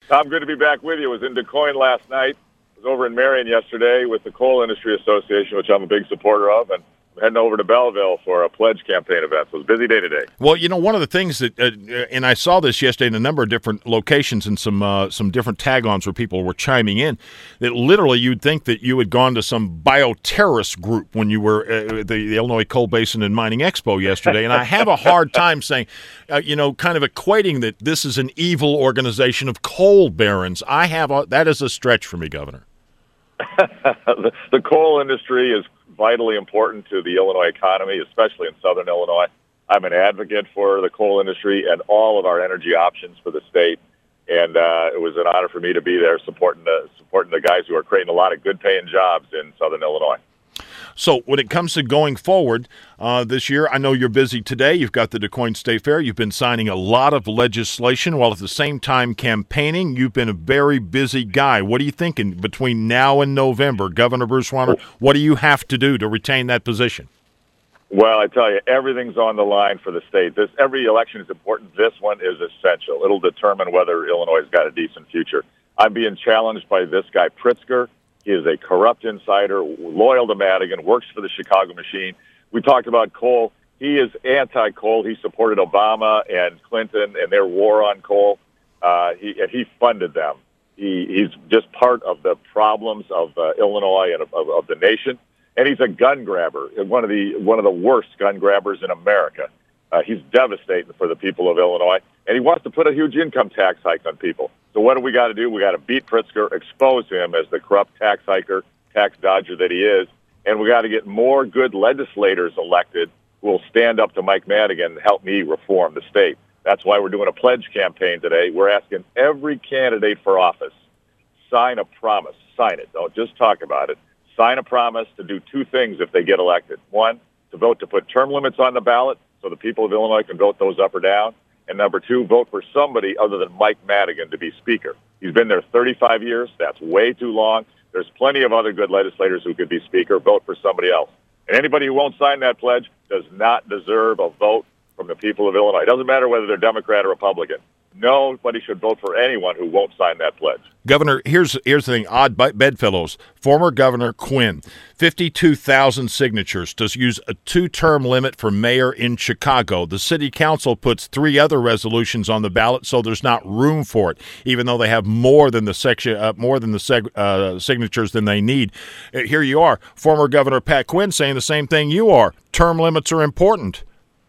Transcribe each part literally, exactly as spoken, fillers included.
Tom, good to be back with you. I was in Des Moines last night. I was over in Marion yesterday with the Coal Industry Association, which I'm a big supporter of, and I'm heading over to Belleville for a pledge campaign event. So it was a busy day today. Well, you know, one of the things that, uh, and I saw this yesterday in a number of different locations and some uh, some different tag-ons where people were chiming in, that literally you'd think that you had gone to some bioterrorist group when you were uh, at the, the Illinois Coal Basin and Mining Expo yesterday. And I have a hard time saying, uh, you know, kind of equating that this is an evil organization of coal barons. I have a, that is a stretch for me, Governor. the, the coal industry is vitally important to the Illinois economy, especially in southern Illinois. I'm an advocate for the coal industry and all of our energy options for the state, and uh, it was an honor for me to be there supporting the supporting the guys who are creating a lot of good-paying jobs in southern Illinois. So when it comes to going forward uh, this year, I know you're busy today. You've got the Des Moines State Fair. You've been signing a lot of legislation while at the same time campaigning. You've been a very busy guy. What are you thinking between now and November? Governor Bruce Rauner, what do you have to do to retain that position? Well, I tell you, everything's on the line for the state. This every election is important. This one is essential. It'll determine whether Illinois has got a decent future. I'm being challenged by this guy, Pritzker. He is a corrupt insider, loyal to Madigan, works for the Chicago machine. We talked about coal. He is anti-coal. He supported Obama and Clinton and their war on coal, uh, he, and he funded them. He, he's just part of the problems of uh, Illinois and of, of, of the nation. And he's a gun grabber, one of the one of the worst gun grabbers in America. Uh, he's devastating for the people of Illinois, and he wants to put a huge income tax hike on people. So what do we got to do? We got to beat Pritzker, expose him as the corrupt tax hiker, tax dodger that he is, and we got to get more good legislators elected who will stand up to Mike Madigan and help me reform the state. That's why we're doing a pledge campaign today. We're asking every candidate for office, sign a promise. Sign it. Don't just talk about it. Sign a promise to do two things if they get elected. One, to vote to put term limits on the ballot so the people of Illinois can vote those up or down. And number two, vote for somebody other than Mike Madigan to be Speaker. He's been there thirty-five years. That's way too long. There's plenty of other good legislators who could be Speaker. Vote for somebody else. And anybody who won't sign that pledge does not deserve a vote from the people of Illinois. It doesn't matter whether they're Democrat or Republican. Nobody should vote for anyone who won't sign that pledge. Governor, here's here's the thing. Odd bedfellows. Former Governor Quinn, fifty-two thousand signatures to use a two-term limit for mayor in Chicago. The city council puts three other resolutions on the ballot, so there's not room for it, even though they have more than the section, uh, more than the seg- uh, signatures than they need. Uh, here you are, former Governor Pat Quinn, saying the same thing you are. Term limits are important.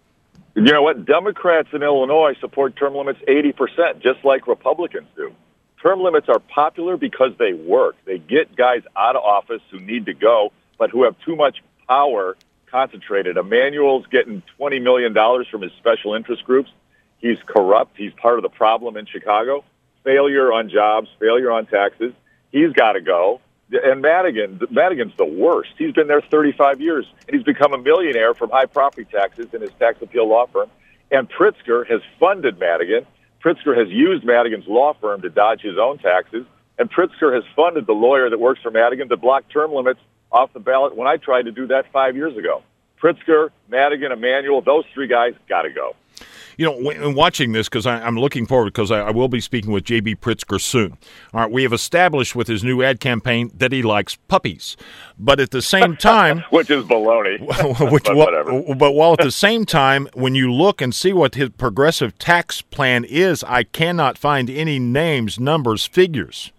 You know what? Democrats in Illinois support term limits eighty percent, just like Republicans do. Term limits are popular because they work. They get guys out of office who need to go, but who have too much power concentrated. Emanuel's getting twenty million dollars from his special interest groups. He's corrupt. He's part of the problem in Chicago. Failure on jobs, failure on taxes. He's got to go. And Madigan, Madigan's the worst. He's been there thirty-five years, and he's become a millionaire from high property taxes in his tax appeal law firm. And Pritzker has funded Madigan. Pritzker has used Madigan's law firm to dodge his own taxes. And Pritzker has funded the lawyer that works for Madigan to block term limits off the ballot when I tried to do that five years ago. Pritzker, Madigan, Emanuel, those three guys got to go. You know, when watching this, because I'm looking forward, because I, I will be speaking with J B Pritzker soon. All right, we have established with his new ad campaign that he likes puppies, but at the same time, which is baloney. which, but, well, but while at the same time, when you look and see what his progressive tax plan is, I cannot find any names, numbers, figures.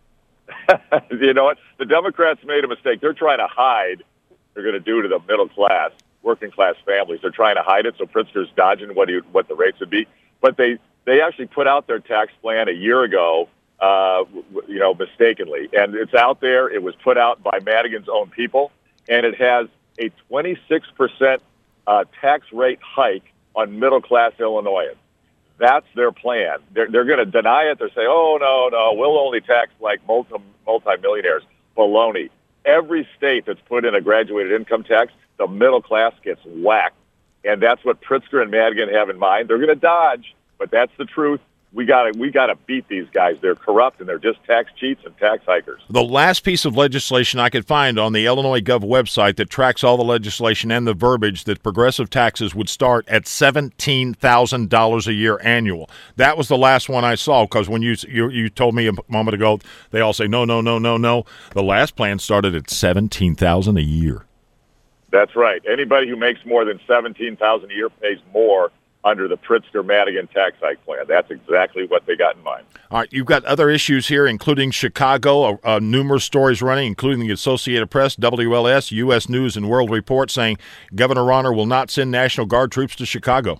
You know what? The Democrats made a mistake. They're trying to hide what they're going to do to the middle class. Working class families. They're trying to hide it, so Pritzker's dodging what he, what the rates would be. But they, they actually put out their tax plan a year ago, uh, you know, mistakenly. And it's out there. It was put out by Madigan's own people, and it has a twenty-six percent uh, tax rate hike on middle-class Illinoisans. That's their plan. They're, they're going to deny it. They're saying, oh, no, no, we'll only tax like multi, multi-millionaires. Baloney. Every state that's put in a graduated income tax, the middle class gets whacked. And that's what Pritzker and Madigan have in mind. They're going to dodge, but that's the truth. We got to we got to beat these guys. They're corrupt and they're just tax cheats and tax hikers. The last piece of legislation I could find on the Illinois Gov website that tracks all the legislation and the verbiage that progressive taxes would start at seventeen thousand dollars a year annual. That was the last one I saw, because when you, you you told me a moment ago, they all say no, no, no, no, no. The last plan started at seventeen thousand dollars a year. That's right. Anybody who makes more than seventeen thousand dollars a year pays more under the Pritzker-Madigan tax hike plan. That's exactly what they got in mind. All right, you've got other issues here, including Chicago, uh, uh, numerous stories running, including the Associated Press, W L S, U S News, and World Report saying Governor Rauner will not send National Guard troops to Chicago.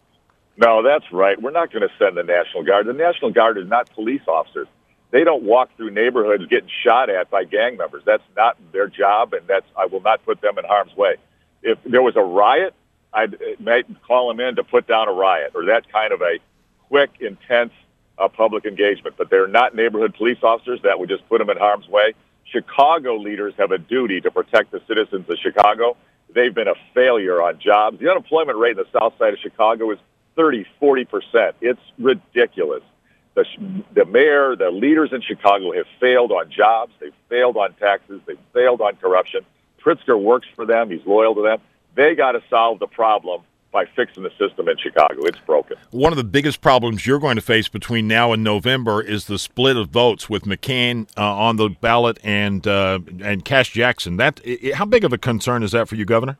No, that's right. We're not going to send the National Guard. The National Guard is not police officers. They don't walk through neighborhoods getting shot at by gang members. That's not their job, and that's I will not put them in harm's way. If there was a riot, I might call them in to put down a riot, or that kind of a quick, intense uh, public engagement. But they're not neighborhood police officers. That would just put them in harm's way. Chicago leaders have a duty to protect the citizens of Chicago. They've been a failure on jobs. The unemployment rate in the south side of Chicago is thirty, forty percent. It's ridiculous. The, the mayor, the leaders in Chicago have failed on jobs. They've failed on taxes. They've failed on corruption. Pritzker works for them. He's loyal to them. They got to solve the problem by fixing the system in Chicago. It's broken. One of the biggest problems you're going to face between now and November is the split of votes with McCain uh, on the ballot and uh, and Cash Jackson. That it, how big of a concern is that for you, Governor?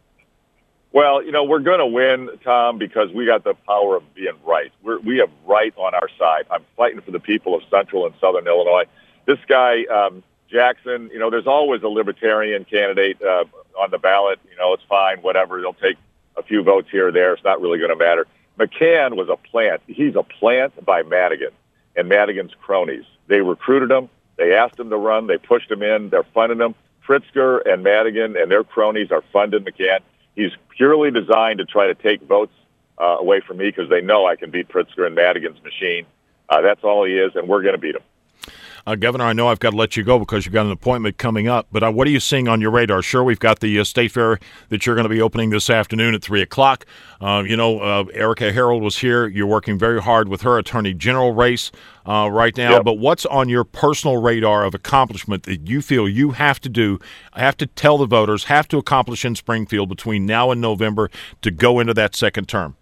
Well, you know, we're going to win, Tom, because we got the power of being right. We're, we have right on our side. I'm fighting for the people of Central and Southern Illinois. This guy, um, Jackson, you know, there's always a libertarian candidate uh, on the ballot. You know, it's fine, whatever. They'll take a few votes here or there. It's not really going to matter. McCann was a plant. He's a plant by Madigan and Madigan's cronies. They recruited him. They asked him to run. They pushed him in. They're funding him. Pritzker and Madigan and their cronies are funding McCann. He's purely designed to try to take votes uh, away from me because they know I can beat Pritzker and Madigan's machine. Uh, that's all he is, and we're going to beat him. Uh, Governor, I know I've got to let you go because you've got an appointment coming up, but uh, what are you seeing on your radar? Sure, we've got the uh, State Fair that you're going to be opening this afternoon at three o'clock. Uh, you know, uh, Erica Harold was here. You're working very hard with her Attorney General race uh, right now, yep. But what's on your personal radar of accomplishment that you feel you have to do, have to tell the voters, have to accomplish in Springfield between now and November to go into that second term?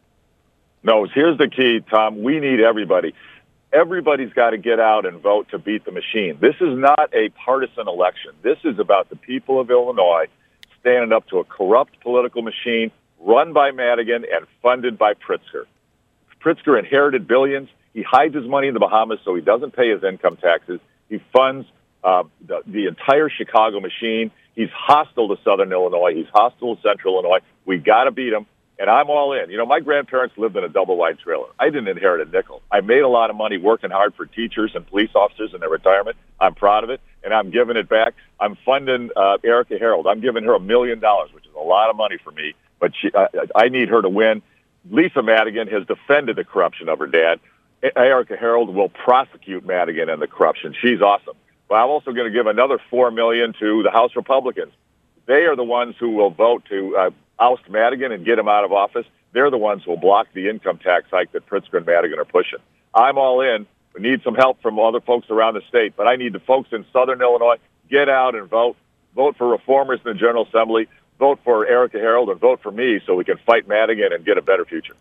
No, here's the key, Tom. We need everybody. Everybody's got to get out and vote to beat the machine. This is not a partisan election. This is about the people of Illinois standing up to a corrupt political machine run by Madigan and funded by Pritzker. Pritzker inherited billions. He hides his money in the Bahamas so he doesn't pay his income taxes. He funds uh, the, the entire Chicago machine. He's hostile to Southern Illinois. He's hostile to Central Illinois. We got to beat him. And I'm all in. You know, my grandparents lived in a double-wide trailer. I didn't inherit a nickel. I made a lot of money working hard for teachers and police officers in their retirement. I'm proud of it, and I'm giving it back. I'm funding uh, Erica Harold. I'm giving her a million dollars, which is a lot of money for me, but she, uh, I need her to win. Lisa Madigan has defended the corruption of her dad. Erica Harold will prosecute Madigan and the corruption. She's awesome. But I'm also going to give another four million dollars to the House Republicans. They are the ones who will vote to uh, oust Madigan and get him out of office. They're the ones who will block the income tax hike that Pritzker and Madigan are pushing. I'm all in. We need some help from other folks around the state, but I need the folks in Southern Illinois get out and vote. Vote for reformers in the General Assembly. Vote for Erica Harold and vote for me so we can fight Madigan and get a better future.